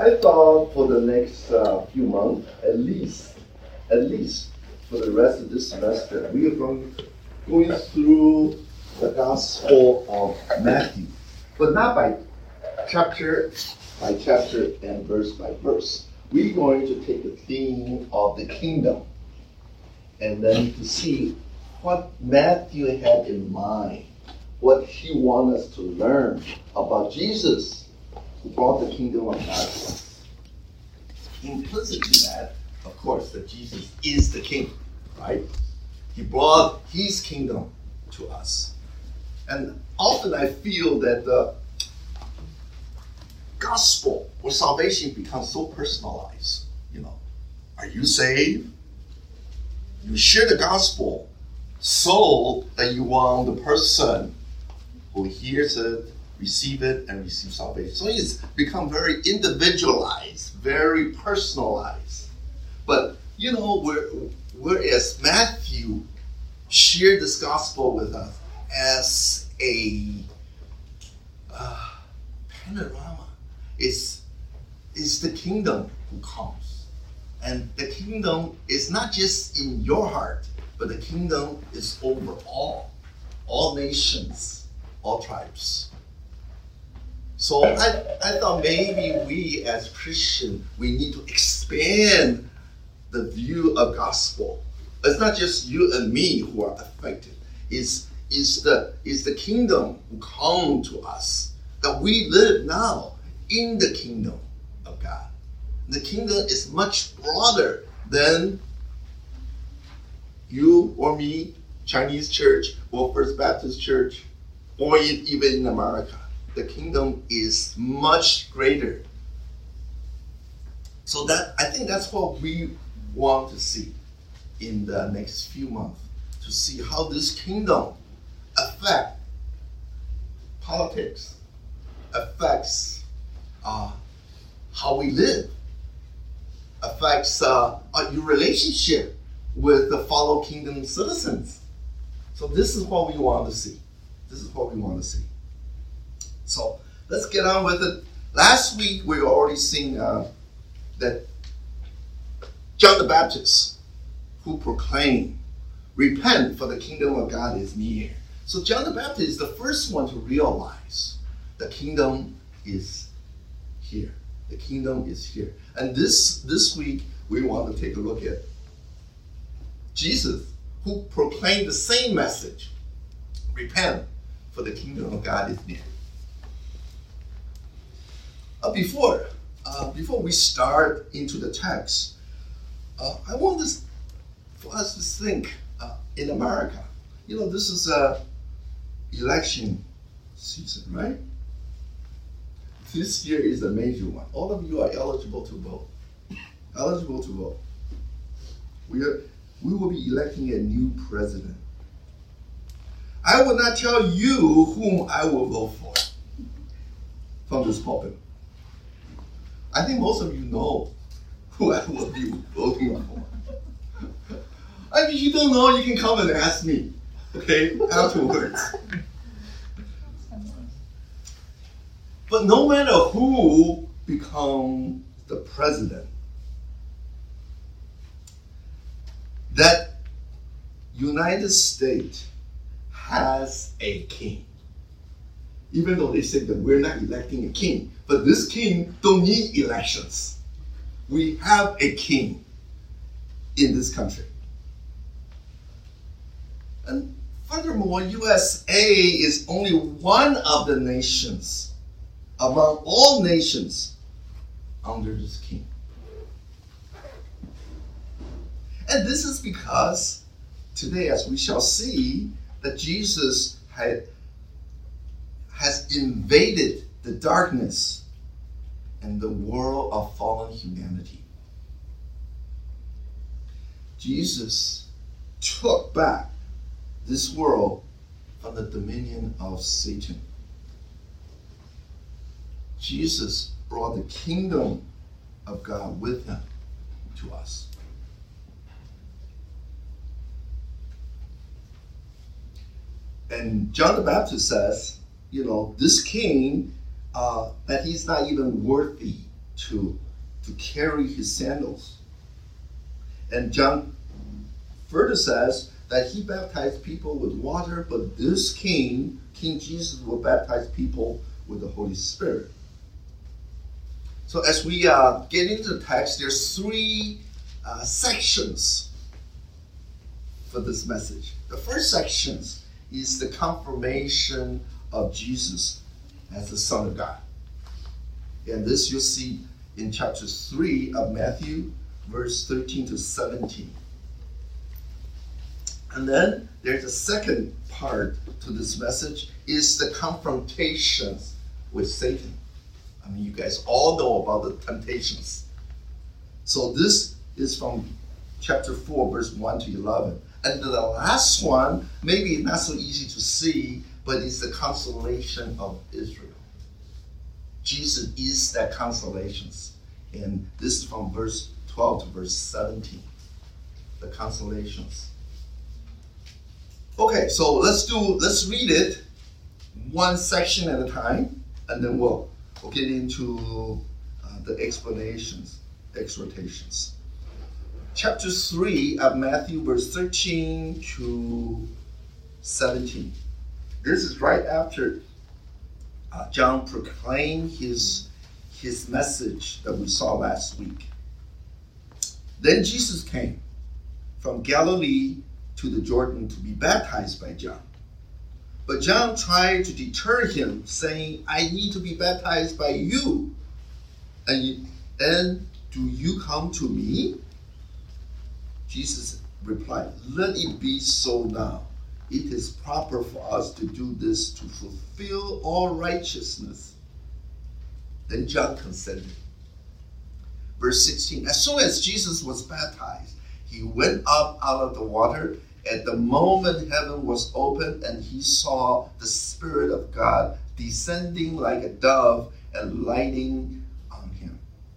I thought for the next few months, at least for the rest of this semester, we are going through the Gospel of Matthew, but not by chapter and verse by verse. We're going to take the theme of the kingdom and then to see what Matthew had in mind, what he wanted us to learn about Jesus who brought the kingdom of God to us. Implicit in that, of course, that Jesus is the king, right? He brought his kingdom to us. And often I feel that the gospel or salvation becomes so personalized. Are you saved? You share the gospel so that you want the person who hears it, receive it, and receive salvation. So it's become very individualized, very personalized. But whereas Matthew shared this gospel with us as a panorama, is the kingdom who comes. And the kingdom is not just in your heart, but the kingdom is over all nations, all tribes. So I thought maybe we as Christians, we need to expand the view of gospel. It's not just you and me who are affected. It's the kingdom who come to us, that we live now in the kingdom of God. The kingdom is much broader than you or me, Chinese church, or First Baptist Church, or even in America. The kingdom is much greater. So I think that's what we want to see in the next few months, to see how this kingdom affects politics, affects how we live, affects your relationship with the fellow kingdom citizens. So this is what we want to see. So let's get on with it. Last week we already seen that John the Baptist, who proclaimed, "Repent, for the kingdom of God is near." So John the Baptist is the first one to realize the kingdom is here. The kingdom is here. And this week we want to take a look at Jesus, who proclaimed the same message. Repent, for the kingdom of God is near. Before we start into the text, I want for us to think in America. This is election season, right? This year is a major one. All of you are eligible to vote. We will be electing a new president. I will not tell you whom I will vote for from this pulpit. I think most of you know who I will be voting for. If you don't know, you can come and ask me, okay, afterwards. But no matter who becomes the president, that United States has a king. Even though they say that we're not electing a king, but this king don't need elections. We have a king in this country. And furthermore, USA is only one of the nations among all nations under this king. And this is because today, as we shall see, that Jesus has invaded the darkness and the world of fallen humanity. Jesus took back this world from the dominion of Satan. Jesus brought the kingdom of God with him to us. And John the Baptist says, this king, that he's not even worthy to carry his sandals. And John further says that he baptized people with water, but this King Jesus, will baptize people with the Holy Spirit. So as we get into the text, there's three sections for this message. The first section is the confirmation of Jesus as the Son of God. And this you'll see in chapter 3 of Matthew, verse 13 to 17. And then there's a second part to this message, is the confrontations with Satan. I mean, you guys all know about the temptations. So this is from chapter 4, verse 1 to 11. And the last one, maybe not so easy to see, but it's the consolation of Israel. Jesus is that consolation. And this is from verse 12 to verse 17. The consolations. Okay, so let's read it one section at a time, and then we'll get into the explanations, exhortations. Chapter 3 of Matthew, verse 13 to 17. This is right after John proclaimed his message that we saw last week. Then Jesus came from Galilee to the Jordan to be baptized by John. But John tried to deter him, saying, I need to be baptized by you, and do you come to me? Jesus replied, let it be so now. It is proper for us to do this to fulfill all righteousness. Then John consented. Verse 16, as soon as Jesus was baptized, he went up out of the water. At the moment heaven was opened, and he saw the Spirit of God descending like a dove and lighting on him.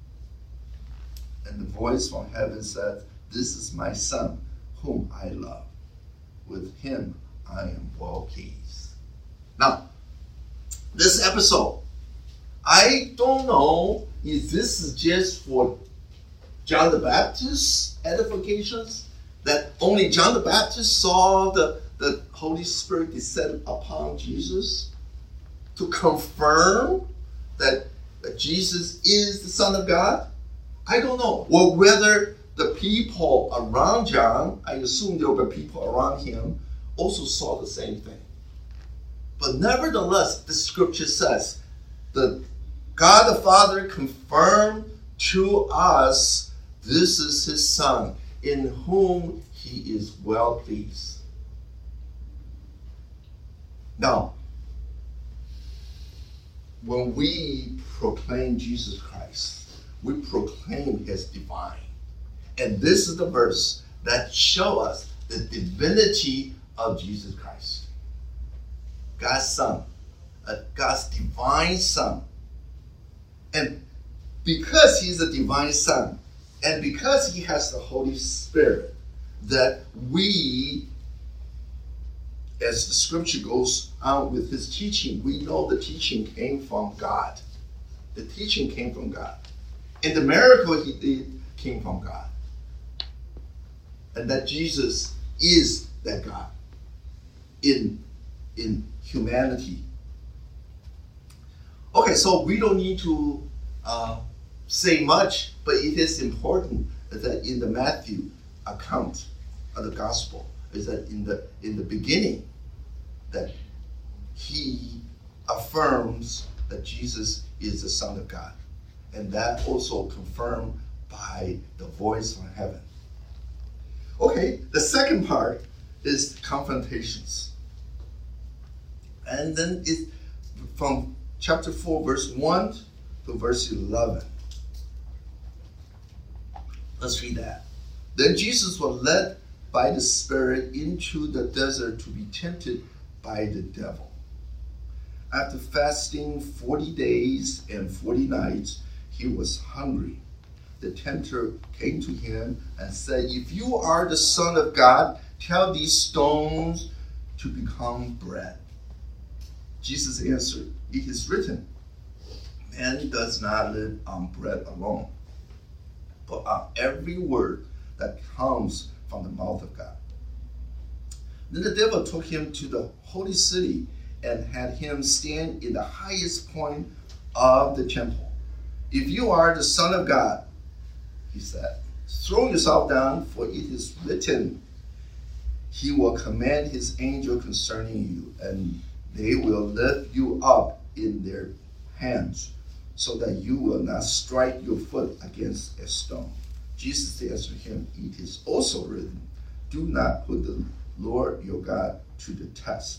And the voice from heaven said, this is my Son, whom I love. With him I am well pleased. Now, this episode, I don't know if this is just for John the Baptist's edifications, that only John the Baptist saw the Holy Spirit descend upon Jesus to confirm that Jesus is the Son of God. I don't know. Or whether the people around John, I assume there were people around him, also saw the same thing. But nevertheless, the scripture says that God the Father confirmed to us, this is his Son, in whom he is well pleased. Now, when we proclaim Jesus Christ, we proclaim his divine. And this is the verse that shows us the divinity of Jesus Christ. God's Son, God's divine Son. And because he's a divine Son, and because he has the Holy Spirit, that we, as the scripture goes on with his teaching, we know the teaching came from God. The teaching came from God. And the miracle he did came from God. And that Jesus is that God in humanity. Okay, so we don't need to say much, but it is important that in the Matthew account of the gospel, is that in the beginning, that he affirms that Jesus is the Son of God. And that also confirmed by the voice from heaven. Okay, the second part is confrontations. And then it's from chapter 4, verse 1 to verse 11. Let's read that. Then Jesus was led by the Spirit into the desert to be tempted by the devil. After fasting 40 days and 40 nights, he was hungry. The tempter came to him and said, if you are the Son of God, tell these stones to become bread. Jesus answered, it is written, Man does not live on bread alone, but on every word that comes from the mouth of God. Then the devil took him to the holy city and had him stand in the highest point of the temple. If you are the Son of God, he said, throw yourself down, for it is written, he will command his angel concerning you, and they will lift you up in their hands, so that you will not strike your foot against a stone. Jesus answered him, it is also written, do not put the Lord your God to the test.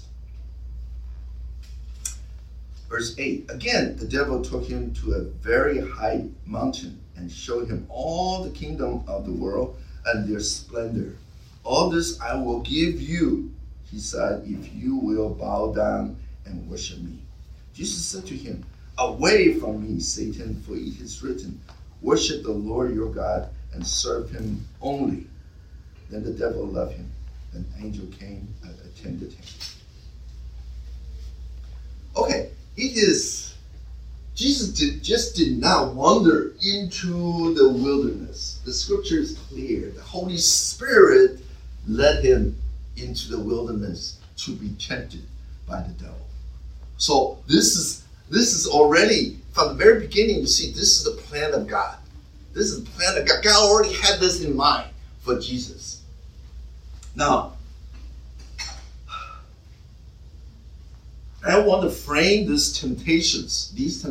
Verse 8, again, the devil took him to a very high mountain and showed him all the kingdom of the world and their splendor. All this I will give you, he said, if you will bow down and worship me. Jesus said to him, away from me, Satan, for it is written, worship the Lord your God and serve him only. Then the devil left him. An angel came and attended him. Okay, Jesus did not wander into the wilderness. The scripture is clear. The Holy Spirit led him into the wilderness to be tempted by the devil. So this is already, from the very beginning, you see, this is the plan of God. This is the plan of God. God already had this in mind for Jesus. Now, I want to frame these temptations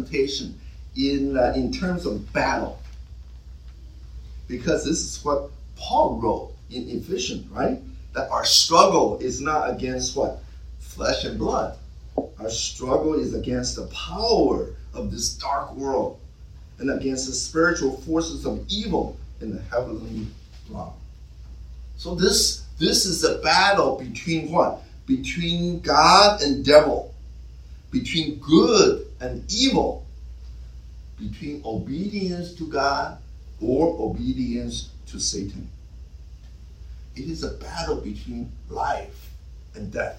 in terms of battle. Because this is what Paul wrote in Ephesians, right? That our struggle is not against what? Flesh and blood. Our struggle is against the power of this dark world and against the spiritual forces of evil in the heavenly realm. So this is a battle between what? Between God and devil. Between good and evil. Between obedience to God or obedience to Satan. It is a battle between life and death.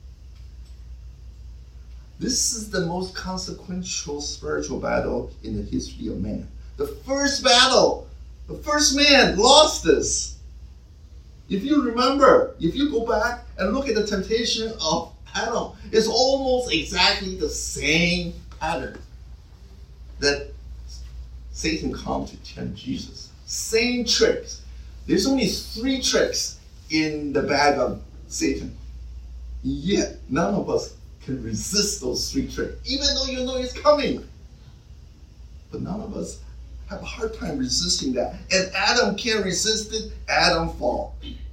This is the most consequential spiritual battle in the history of man. The first battle, the first man lost this. If you remember, if you go back and look at the temptation of Adam, it's almost exactly the same pattern that Satan comes to tempt Jesus. Same tricks. There's only 3 tricks in the bag of Satan. Yet, none of us can resist those 3 tricks, even though you know it's coming. But none of us have a hard time resisting that. And Adam can't resist it. Adam falls.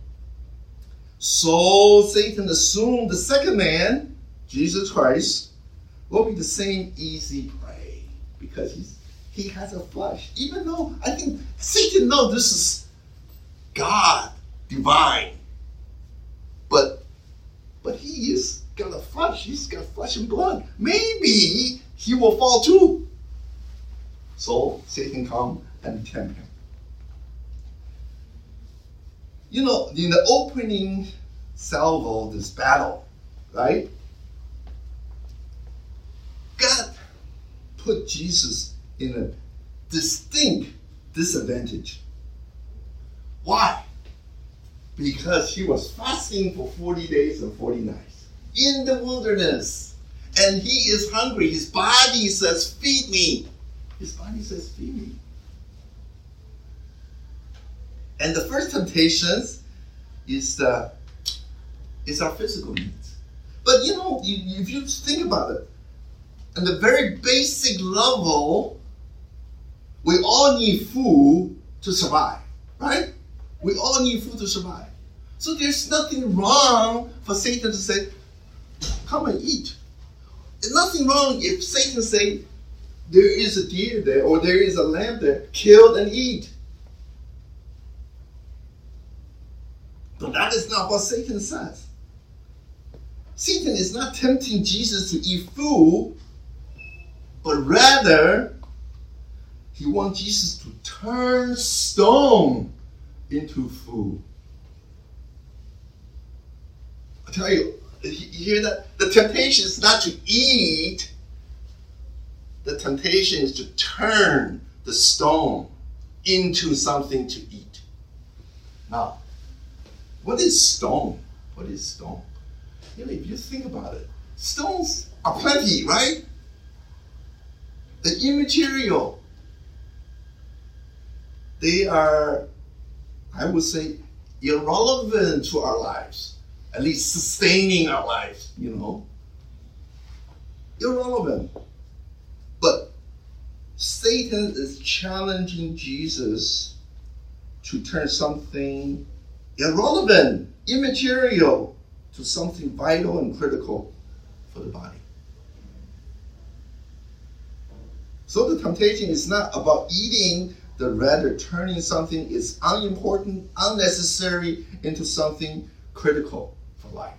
So Satan assumed the second man, Jesus Christ, will be the same easy prey because he has a flesh. Even though I think Satan knows this is God, divine. But he is got a flesh. He's got flesh and blood. Maybe he will fall too. So Satan come and tempt him. You know, in the opening salvo of this battle, right? God put Jesus in a distinct disadvantage. Why? Because he was fasting for 40 days and 40 nights in the wilderness. And he is hungry. His body says, feed me. His body says, feed me. And the first temptation is our physical needs. But you know, if you think about it, on the very basic level, we all need food to survive, right? We all need food to survive. So there's nothing wrong for Satan to say, come and eat. There's nothing wrong if Satan say, there is a deer there or there is a lamb there, kill and eat. But that is not what Satan says. Satan is not tempting Jesus to eat food, but rather he wants Jesus to turn stone into food. I tell you, you hear that? The temptation is not to eat, The temptation is to turn the stone into something to eat. Now, what is stone? What is stone? If you think about it, stones are plenty, right? The immaterial. They are, I would say, irrelevant to our lives. At least sustaining our lives, Irrelevant. But Satan is challenging Jesus to turn something irrelevant, immaterial, to something vital and critical for the body. So the temptation is not about eating, but rather turning something is unimportant, unnecessary into something critical for life.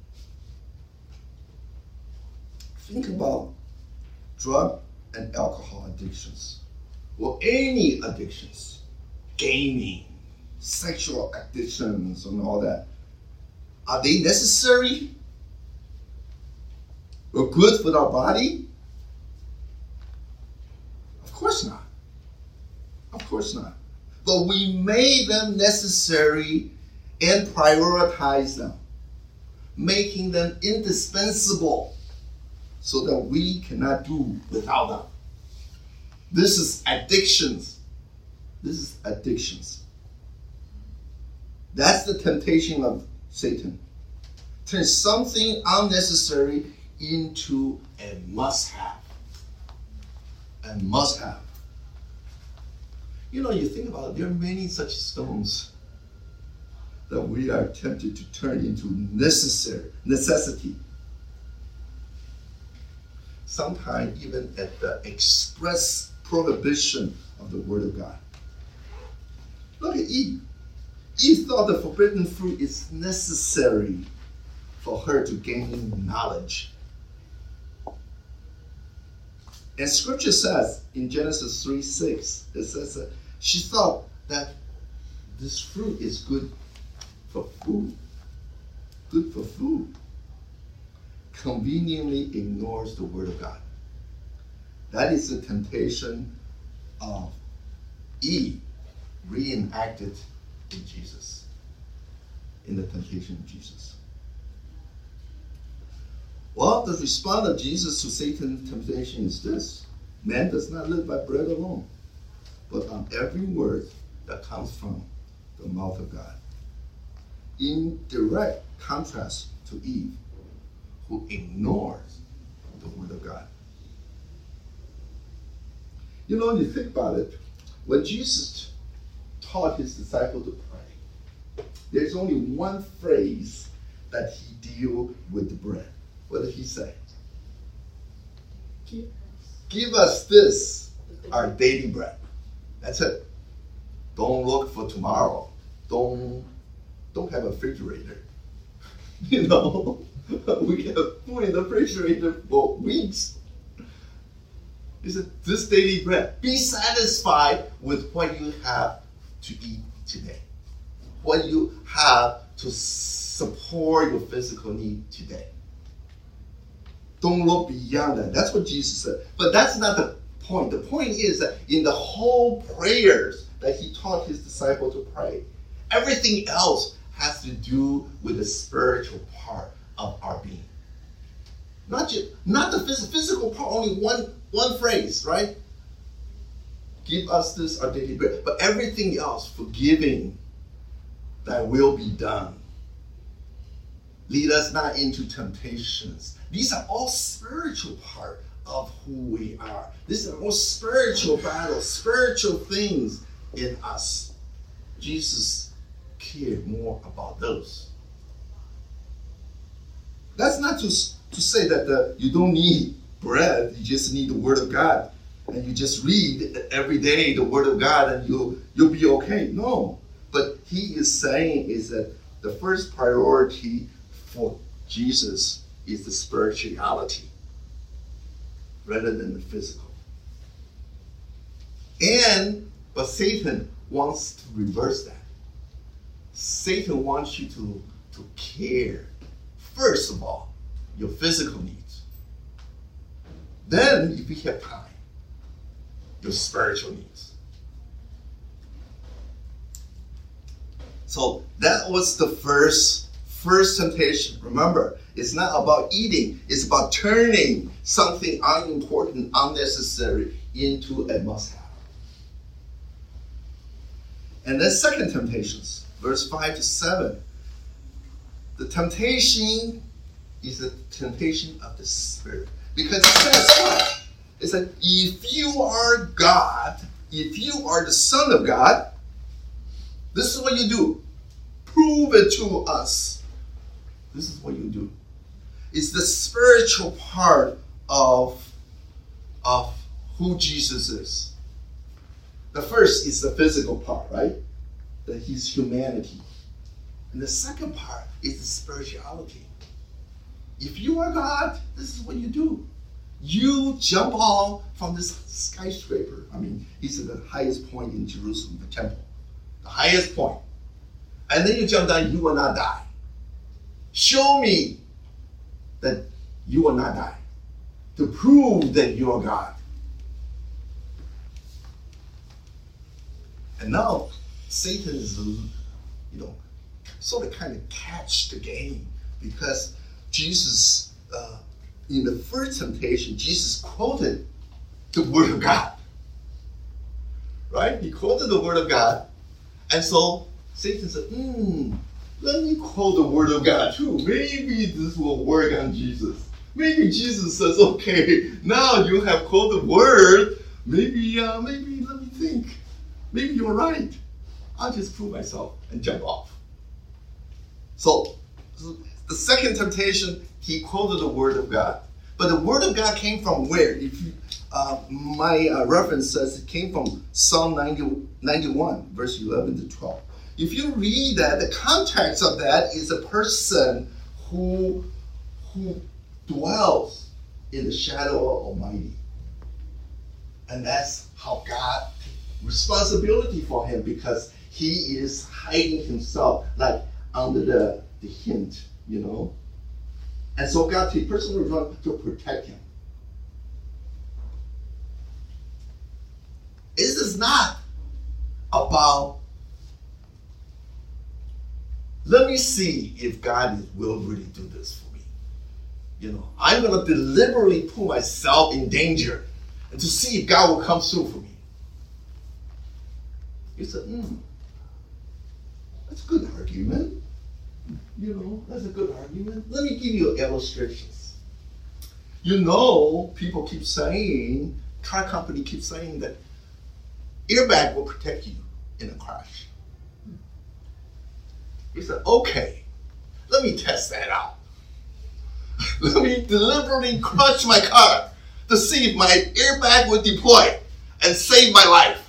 Think about drug and alcohol addictions, or any addictions, gaming, sexual addictions, and all that. Are they necessary or good for our body? Of course not. Of course not. But we made them necessary and prioritize them, making them indispensable so that we cannot do without them. This is addictions. This is addictions. That's the temptation of Satan. Turn something unnecessary into a must-have. A must-have. You think about it, there are many such stones that we are tempted to turn into necessity. Sometimes even at the express prohibition of the Word of God. Look at Eve. Eve thought the forbidden fruit is necessary for her to gain knowledge. And Scripture says in Genesis 3:6, it says that she thought that this fruit is good for food. Good for food. Conveniently ignores the Word of God. That is the temptation of Eve reenacted in Jesus. In the temptation of Jesus. Well, the response of Jesus to Satan's temptation is this: man does not live by bread alone, but on every word that comes from the mouth of God. In direct contrast to Eve, who ignores the Word of God. You think about it, when Jesus taught his disciples to pray, there's only one phrase that he deals with the bread. What did he say? Give us this, our daily bread. That's it. Don't look for tomorrow. Don't have a refrigerator. We have food in the refrigerator for weeks. He said, this daily bread. Be satisfied with what you have to eat today. What you have to support your physical need today. Don't look beyond that. That's what Jesus said. But that's not the point. The point is that in the whole prayers that he taught his disciples to pray, everything else has to do with the spiritual part of our being. Not the physical part, only one phrase, right? Give us this our daily bread. But everything else, forgiving, thy will be done. Lead us not into temptations. These are all spiritual part of who we are. These are all spiritual battles, spiritual things in us. Jesus cared more about those. That's not to say that you don't need bread, you just need the Word of God. And you just read every day the Word of God and you'll be okay. No. But he is saying is that the first priority for Jesus is the spirituality rather than the physical. But Satan wants to reverse that. Satan wants you to care, first of all, your physical needs. Then, if we have time, your spiritual needs. So that was the first temptation. Remember, it's not about eating. It's about turning something unimportant, unnecessary into a must-have. And then second temptations, verse 5 to 7. The temptation is the temptation of the Spirit. Because it says what? It said, if you are God, if you are the Son of God, this is what you do. Prove it to us. This is what you do. It's the spiritual part of who Jesus is. The first is the physical part, right? That he's humanity. And the second part is the spirituality. If you are God, this is what you do. You jump off from this skyscraper. I mean, it's at the highest point in Jerusalem, the temple. The highest point. And then you jump down, you will not die. Show me that you will not die. To prove that you are God. And now, Satan is, sort of kind of catch the game. Because Jesus, in the first temptation, Jesus quoted the Word of God. Right? He quoted the Word of God. And so Satan said, let me quote the Word of God too. Maybe this will work on Jesus. Maybe Jesus says, okay, now you have quoted the Word. Maybe let me think. Maybe you're right. I'll just prove myself and jump off. So the second temptation, he quoted the Word of God. But the Word of God came from where? If you, my reference says it came from Psalm 91, verse 11 to 12. If you read that, the context of that is a person who dwells in the shadow of Almighty. And that's how God responsibility for him, because he is hiding himself like under the hint, And so God takes personal responsibility to protect him. This is not about, let me see if God will really do this for me. I'm going to deliberately put myself in danger and to see if God will come through for me. You said, that's a good argument. That's a good argument. Let me give you illustrations. People keep saying, car company keeps saying that airbag will protect you in a crash. You said, okay, let me test that out. Let me deliberately crush my car to see if my airbag will deploy and save my life.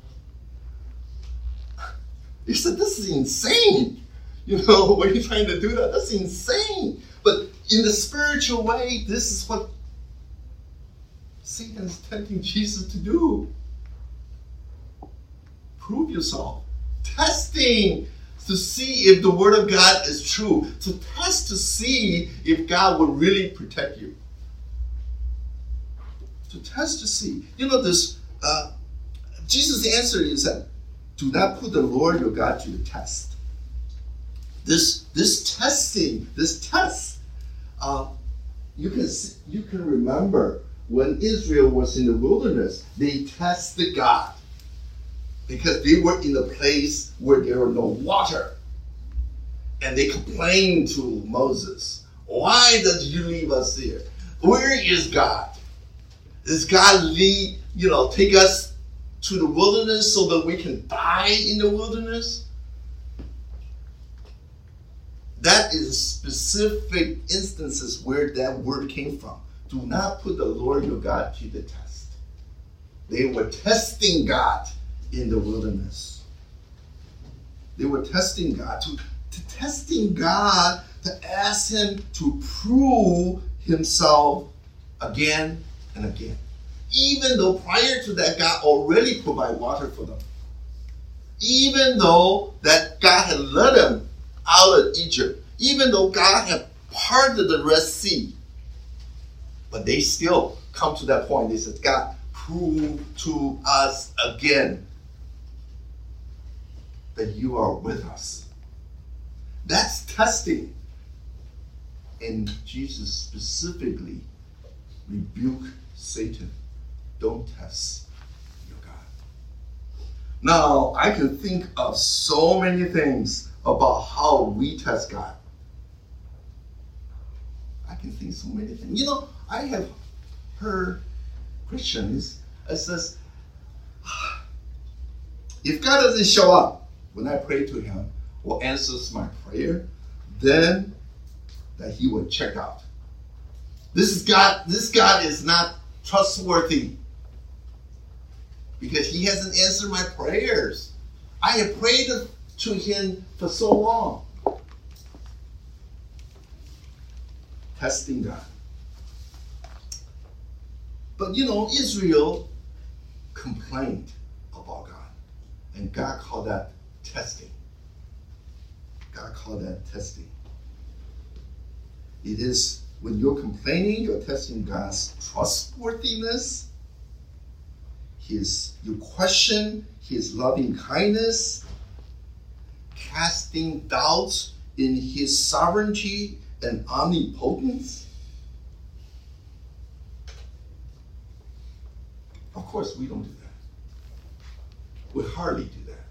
You said, this is insane. What are you trying to do that? That's insane. But in the spiritual way, this is what Satan is tempting Jesus to do. Prove yourself. Testing to see if the Word of God is true. To test to see if God will really protect you. To test to see. Jesus' answer is that, do not put the Lord your God to the test. This test, you can remember when Israel was in the wilderness, they tested God because they were in a place where there were no water. And they complained to Moses, why did you leave us here? Where is God? Does God take us to the wilderness so that we can die in the wilderness? That is specific instances where that word came from. Do not put the Lord your God to the test. They were testing God in the wilderness. They were testing God, to testing God, to ask him to prove himself again and again. Even though prior to that, God already provided water for them. Even though that God had led them out of Egypt. Even though God had parted the Red Sea. But they still come to that point. They said, God, prove to us again that you are with us. That's testing. And Jesus specifically rebuked Satan. Don't test your God. Now, I can think of so many things about how we test God. I can think so many things. You know, I have heard Christians says, if God doesn't show up when I pray to him or answers my prayer, then that he will check out. This God is not trustworthy because he hasn't answered my prayers. I have prayed to him for so long. Testing God. But you know, Israel complained about God. And God called that testing. God called that testing. It is when you're complaining, you're testing God's trustworthiness. You question his loving kindness, casting doubts in his sovereignty and omnipotence. Of course, we don't do that. We hardly do that.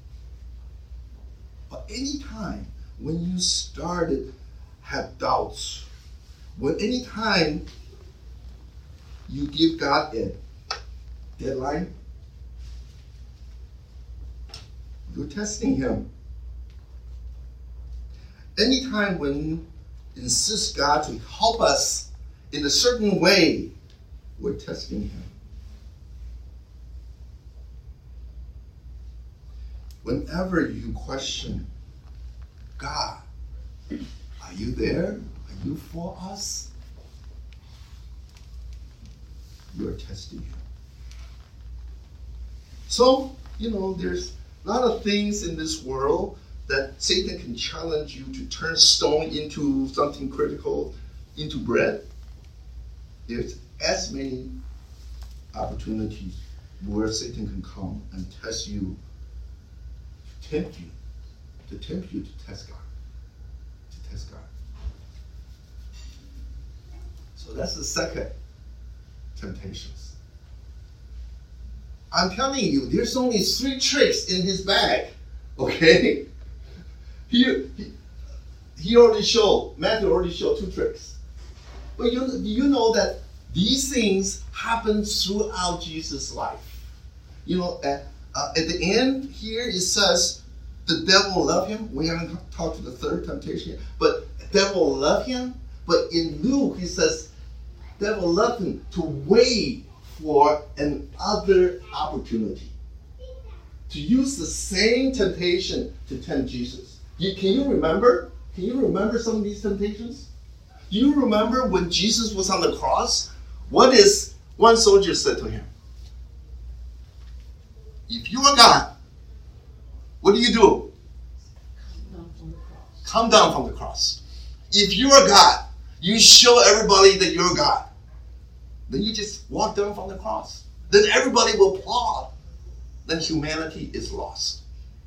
But anytime when you started have doubts, when anytime you give God a deadline, you're testing him. Anytime when you insist God to help us in a certain way, we're testing him. Whenever you question God, are you there? Are you for us? You are testing him. So, you know, there's a lot of things in this world that Satan can challenge you to turn stone into something critical, into bread. There's as many opportunities where Satan can come and test you, to tempt you to test God. To test God. So that's the second temptations. I'm telling you, there's only 3 tricks in his bag. Okay? He already showed, Matthew already showed 2 tricks. But you know that these things happen throughout Jesus' life. You know, at the end here it says the devil loved him. We haven't talked to the third temptation yet. But the devil loved him. But in Luke he says the devil loved him to wait for another opportunity. To use the same temptation to tempt Jesus. Can you remember? Can you remember some of these temptations? Do you remember when Jesus was on the cross? What is one soldier said to him? If you are God, what do? Come down from the cross. If you are God, you show everybody that you're God. Then you just walk down from the cross. Then everybody will applaud. Then humanity is lost.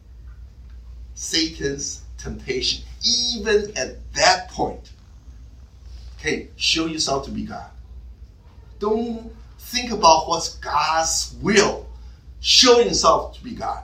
Satan's temptation, even at that point, okay, show yourself to be God. Don't think about what's God's will. Show yourself to be God.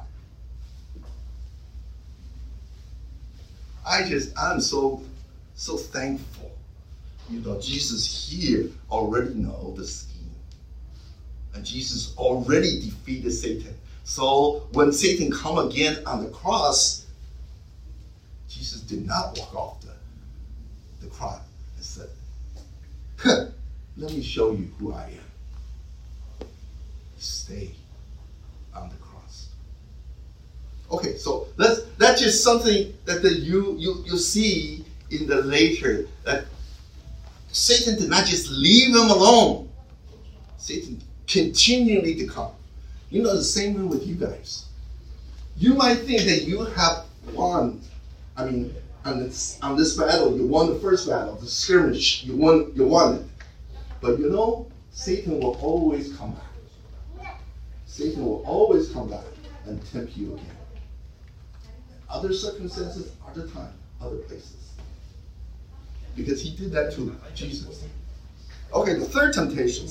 I'm so thankful. You know, Jesus here already knows the scheme. And Jesus already defeated Satan. So when Satan come again on the cross, Jesus did not walk off the cross and said, let me show you who I am. Stay on the cross. Okay, so that's just something that you see in the later, that Satan did not just leave him alone. Satan continually to come. You know, the same way with you guys. You might think that you have won. I mean, on this battle, you won the first battle, the skirmish. You won it. But you know, Satan will always come back. Satan will always come back and tempt you again. Other circumstances, other time, other places. Because he did that to Jesus. Okay, the third temptation.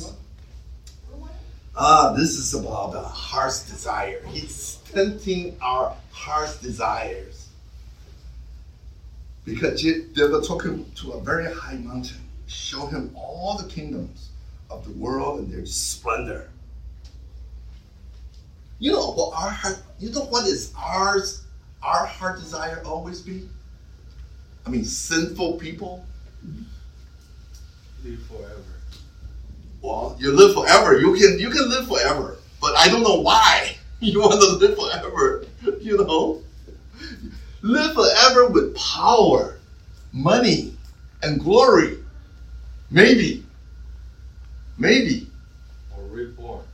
This is about the heart's desire. He's tempting our heart's desires. Because they were talking to a very high mountain, show him all the kingdoms of the world and their splendor. You know what our heart, what is our heart desire always be? I mean, sinful people. Live forever. Well, you live forever. You can live forever, but I don't know why you want to live forever. Live forever with power, money, and glory. Maybe. Or reborn.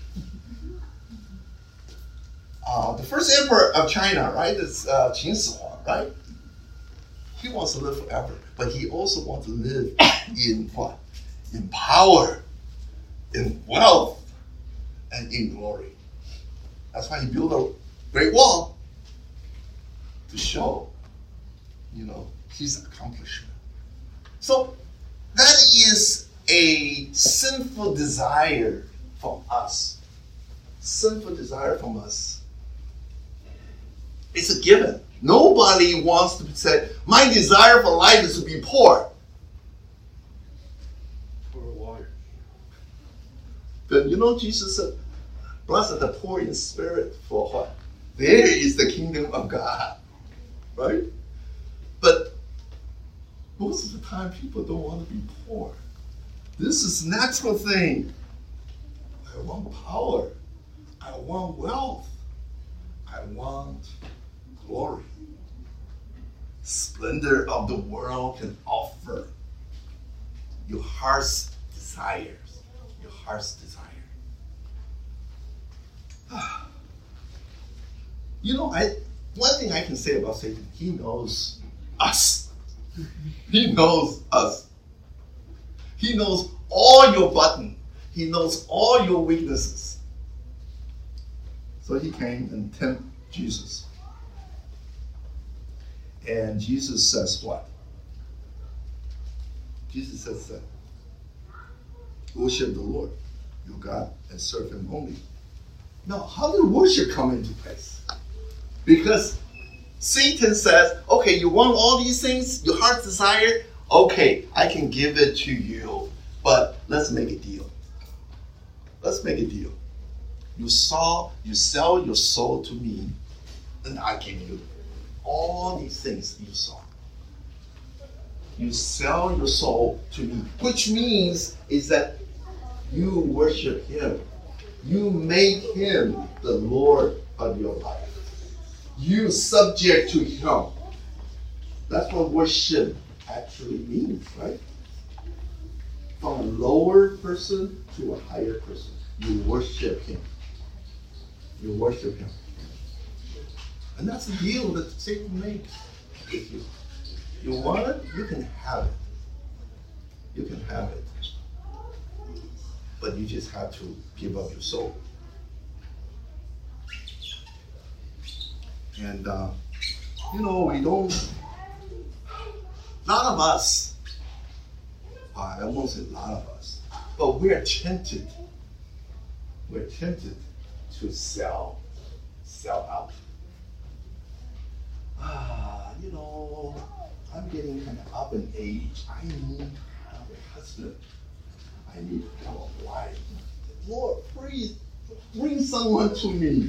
The first emperor of China, right, is Qin Shi Huang, right? He wants to live forever, but he also wants to live in what? In power, in wealth, and in glory. That's why he built a great wall to show, his accomplishment. So that is a sinful desire from us. Sinful desire from us. It's a given. Nobody wants to say, my desire for life is to be poor. For water. But Jesus said, blessed are the poor in spirit, for what? There is the kingdom of God. Right? But most of the time, people don't want to be poor. This is a natural thing. I want power. I want wealth. I want glory. Splendor of the world can offer your heart's desires. Your heart's desire. One thing I can say about Satan, he knows us. He knows us. He knows all your buttons. He knows all your weaknesses. So he came and tempted Jesus. And Jesus says what? Jesus says that worship the Lord, your God, and serve him only. Now, how did worship come into place? Because Satan says, okay, you want all these things, your heart's desire? Okay, I can give it to you, but let's make a deal. Let's make a deal. You sell your soul to me, and I give you all these things you saw. You sell your soul to me, which means is that you worship him. You make him the Lord of your life. You subject to him. That's what worship actually means, right? From a lower person to a higher person. You worship him. You worship him. And that's the deal that Satan makes with you. You want it, you can have it. You can have it. But you just have to give up your soul. And, we don't, a lot of us, I won't say a lot of us, but we're tempted to sell out. I'm getting kind of up in age. I need to have a husband. I need to have a wife. Lord, please bring someone to me.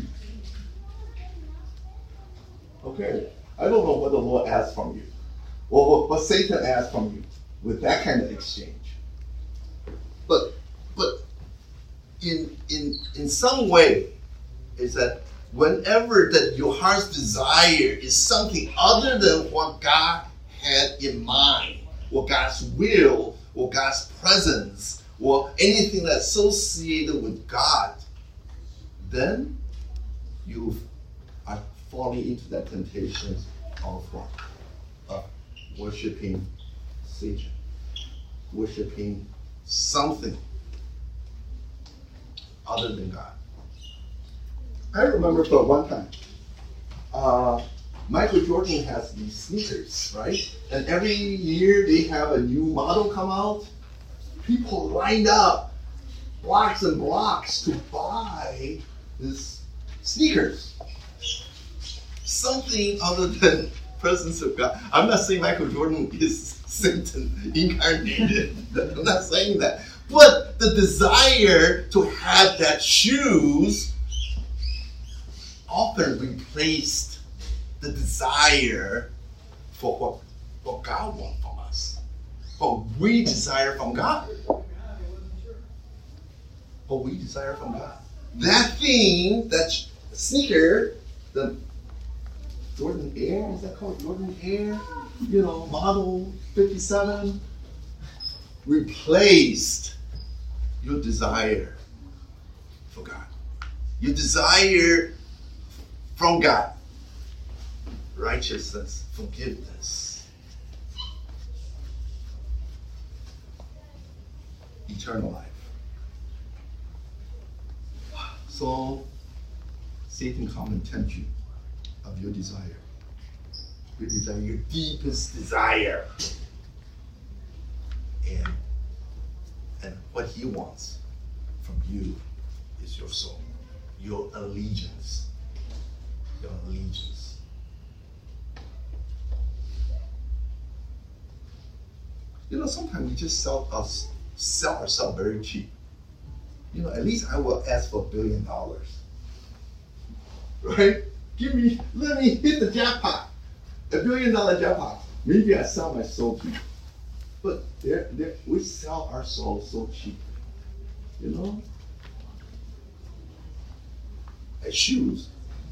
Okay, I don't know what the Lord asks from you, or what Satan asks from you with that kind of exchange. But in some way, is that whenever that your heart's desire is something other than what God had in mind, or God's will, or God's presence, or anything that's associated with God, then you are falling into that temptation of what? Of worshiping Satan, worshiping something other than God. I remember for one time, Michael Jordan has these sneakers, right? And every year they have a new model come out. People lined up blocks and blocks to buy this sneakers. Something other than presence of God. I'm not saying Michael Jordan is Satan incarnated. I'm not saying that. But the desire to have that shoes often replaced the desire for what God wants from us. What we desire from God. What we desire from God. That thing, that sneaker, the Jordan Air, is that called Jordan Air? Model 57, replaced your desire for God. Your desire from God. Righteousness, forgiveness, eternal life. So, Satan come and tempt you of your desire. Your desire, your deepest desire. And what he wants from you is your soul, your allegiance. Your allegiance. Sometimes we just sell ourselves very cheap. At least I will ask for $1 billion. Right? Let me hit the jackpot. $1 billion jackpot. Maybe I sell my soul to you. But we sell our soul so cheap. As shoes.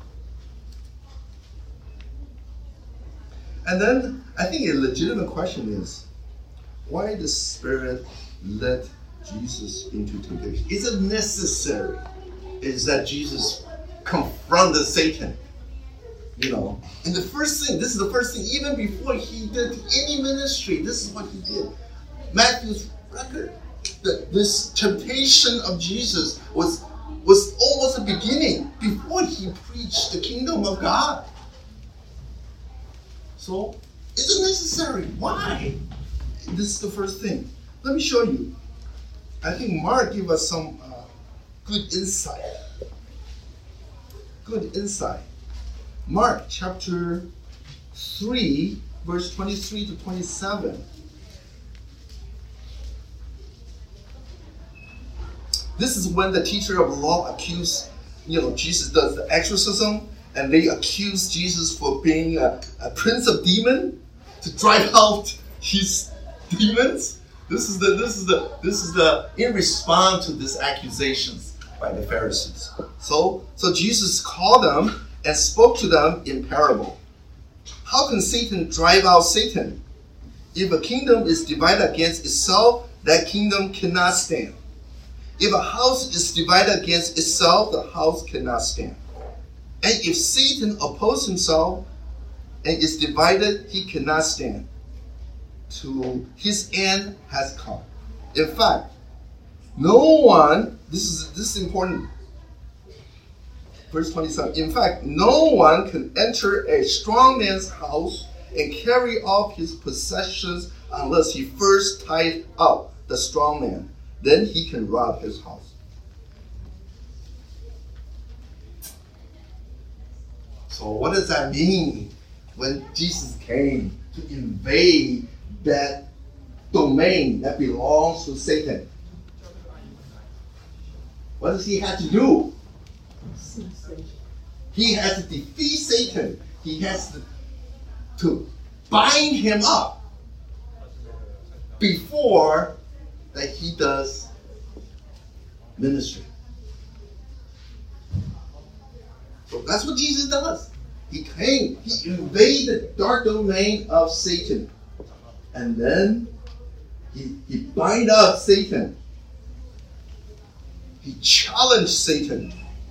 And then I think a legitimate question is, why the Spirit led Jesus into temptation? Is it necessary? Is that Jesus confronted Satan? And the first thing, this is the first thing, even before he did any ministry, this is what he did. Matthew's record, that this temptation of Jesus was almost the beginning, before he preached the kingdom of God. So, is it necessary? Why? This is the first thing. Let me show you. I think Mark gave us some good insight. Good insight. Mark chapter 3, verse 23 to 27. This is when the teacher of the law accused, Jesus does the exorcism, and they accuse Jesus for being a prince of demons, to drive out his demons. This is the in response to these accusations by the Pharisees. So Jesus called them and spoke to them in parable. How can Satan drive out Satan? If a kingdom is divided against itself, that kingdom cannot stand. If a house is divided against itself, the house cannot stand. And if Satan opposes himself and is divided, he cannot stand. To his end has come. In fact, no one, this is important. Verse 27. In fact, no one can enter a strong man's house and carry off his possessions unless he first tied up the strong man. Then he can rob his house. So what does that mean when Jesus came to invade that domain that belongs to Satan? What does he have to do? He has to defeat Satan. He has to bind him up before that he does ministry. So that's what Jesus does. He came, he invaded the dark domain of Satan. And then he bind up Satan. He challenged Satan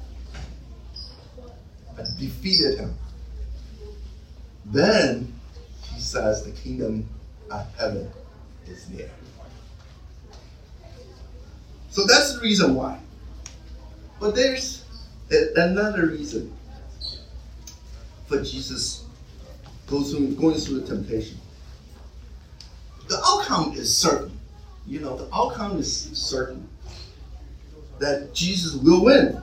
and defeated him. Then he says the kingdom of heaven is near. So that's the reason why. But there's another reason for Jesus going through the temptation. The outcome is certain. The outcome is certain that Jesus will win.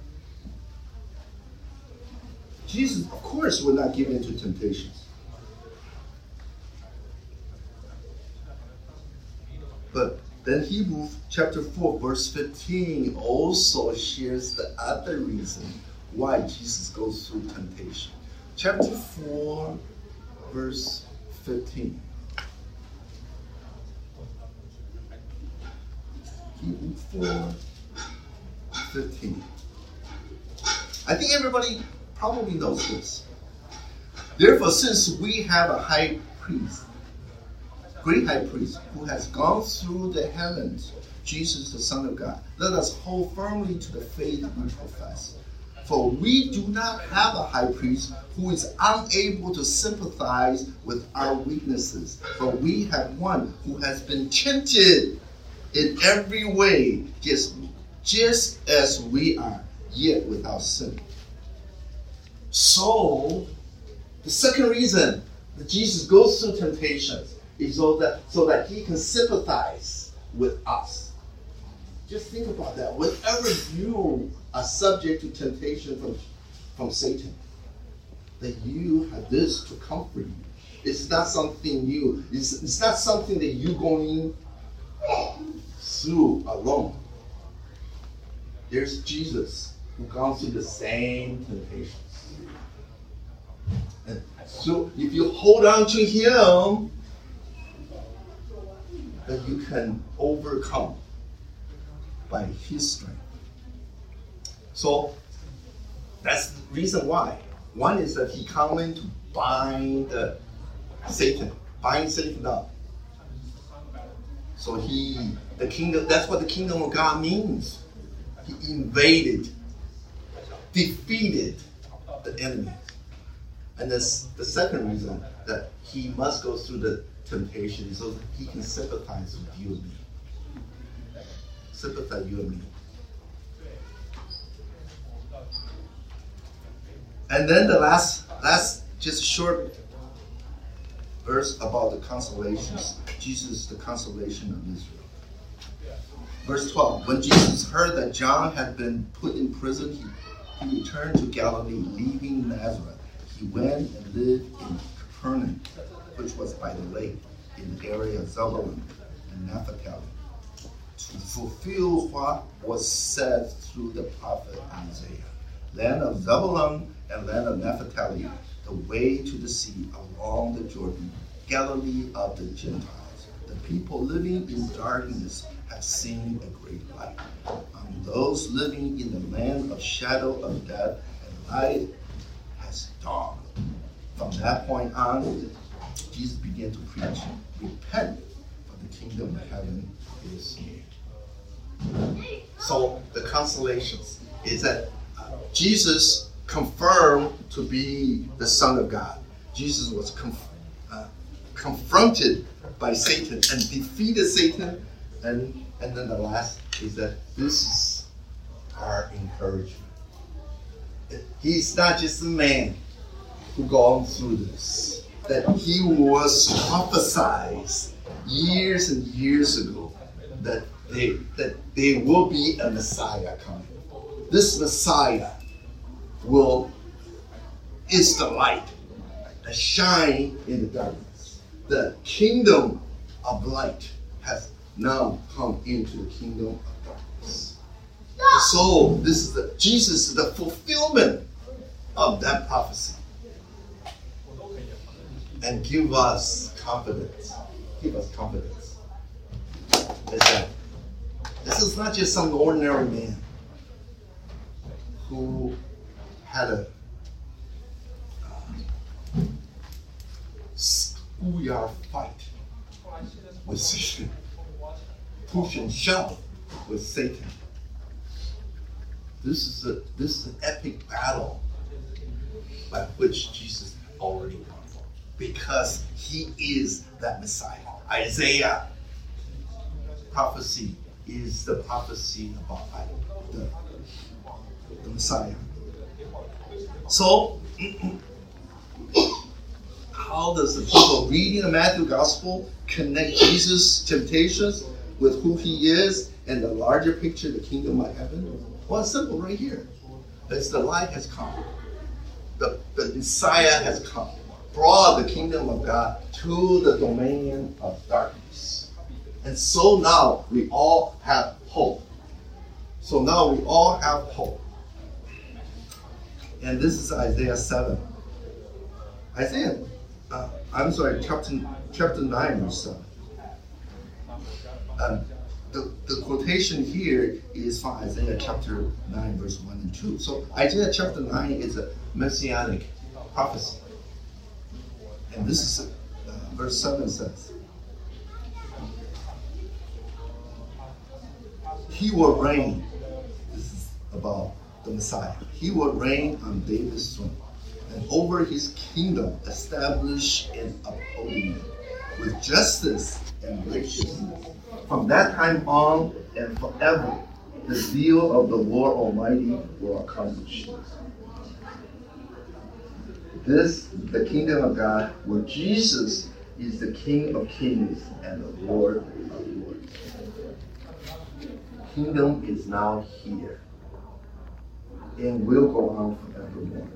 Jesus, of course, will not give in to temptations. But then Hebrews chapter 4, verse 15 also shares the other reason why Jesus goes through temptation. Chapter 4, verse 15. Hebrews 4, 15. I think everybody probably knows this. Therefore, since we have a high priest, great high priest, who has gone through the heavens, Jesus, the Son of God, let us hold firmly to the faith we profess. For we do not have a high priest who is unable to sympathize with our weaknesses, but we have one who has been tempted in every way, just as we are, yet without sin. So, the second reason that Jesus goes through temptations is so that he can sympathize with us. Just think about that. Whenever you are subject to temptation from Satan, that you have this to comfort you. It's not something new. It's not something that you're going through alone. There's Jesus who gone through the same temptations. And so if you hold on to him, then you can overcome by his strength. So that's the reason why. One is that he coming to bind Satan up. So the kingdom, that's what the kingdom of God means. He invaded, defeated the enemy. And the second reason that he must go through the temptation is so that he can sympathize with you and me. Sympathize you and me. And then the last just short verse about the consolations. Jesus, the consolation of Israel. Verse 12. When Jesus heard that John had been put in prison, he returned to Galilee, leaving Nazareth. He went and lived in Capernaum, which was by the lake, in the area of Zebulun and Naphtali, to fulfill what was said through the prophet Isaiah. Land of Zebulun and land of Naphtali, the way to the sea along the Jordan, Galilee of the Gentiles. The people living in darkness have seen a great light. On those living in the land of shadow of death, and light has dawned. From that point on, Jesus began to preach, repent, for the kingdom of heaven is near. So the consolations is that Jesus confirmed to be the Son of God. Jesus was confronted by Satan and defeated Satan. And then the last is that this is our encouragement. He's not just a man who gone through this. That he was prophesied years and years ago that there will be a Messiah coming. This Messiah is the light that shine in the darkness. The kingdom of light has now come into the kingdom of darkness. So Jesus is the fulfillment of that prophecy. And give us confidence. Give us confidence. That this is not just some ordinary man who had a schoolyard fight with Satan, push and shove with Satan. This is an epic battle by which Jesus already won, because he is that Messiah. Isaiah prophecy is the prophecy about Messiah. So, how does the people reading the Matthew Gospel connect Jesus' temptations with who he is and the larger picture, the kingdom of heaven? Well, it's simple right here. It's the light has come. The Messiah has come. Brought the kingdom of God to the domain of darkness. And so now we all have hope. So now we all have hope. And this is Isaiah 7. Chapter 9 verse 7. The quotation here is from Isaiah chapter 9 verse 1 and 2. So Isaiah chapter 9 is a messianic prophecy. And this is verse 7 says, he will reign. This is about the Messiah. He will reign on David's throne and over his kingdom, establish and upholding it with justice and righteousness. From that time on and forever, the zeal of the Lord Almighty will accomplish this. The kingdom of God, where Jesus is the King of kings and the Lord of lords. Kingdom is now here and will go on forevermore.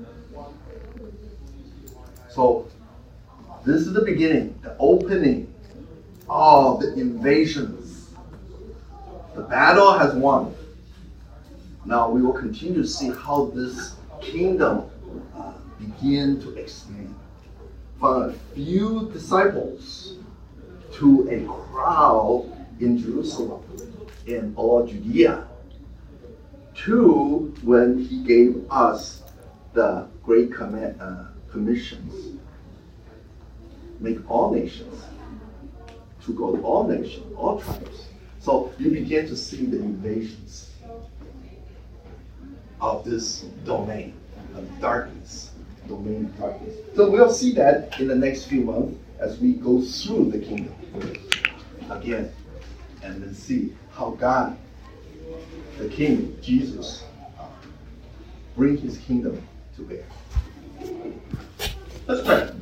So, this is the beginning, the opening of the invasions. The battle has won. Now we will continue to see how this kingdom begin to expand. From a few disciples to a crowd in Jerusalem and all Judea, to when he gave us the great commissions. Make all nations, to go to all nations, all tribes. So you begin to see the invasions of this domain of darkness. So we'll see that in the next few months as we go through the kingdom again, and then see how God, the King, Jesus, bring his kingdom to bear. Let's pray.